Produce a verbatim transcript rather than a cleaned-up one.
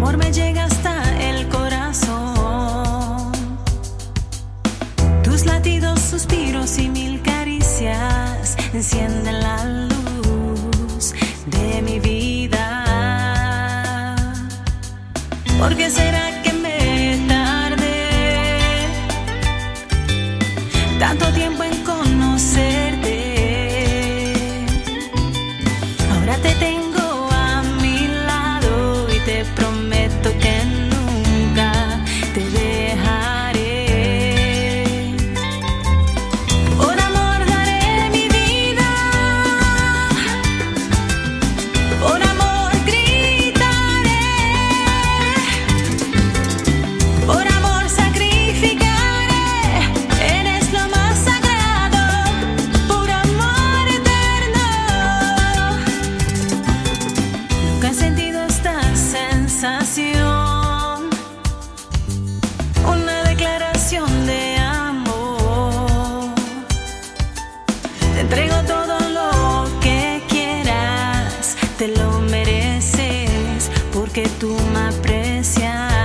amor me llega hasta el corazón. Tus latidos, suspiros y mil caricias encienden la luz de mi vida. ¿Por qué será que me tardé tanto tiempo en conocerte? Ahora te tengo a mi lado y te prometo que nunca te dejaré. Por amor daré mi vida, por amor gritaré, por amor sacrificaré. Eres lo más sagrado, puro amor eterno. Nunca he sentido esta sensación, una declaración de amor. Te entrego todo lo que quieras, te lo mereces porque tú me aprecias.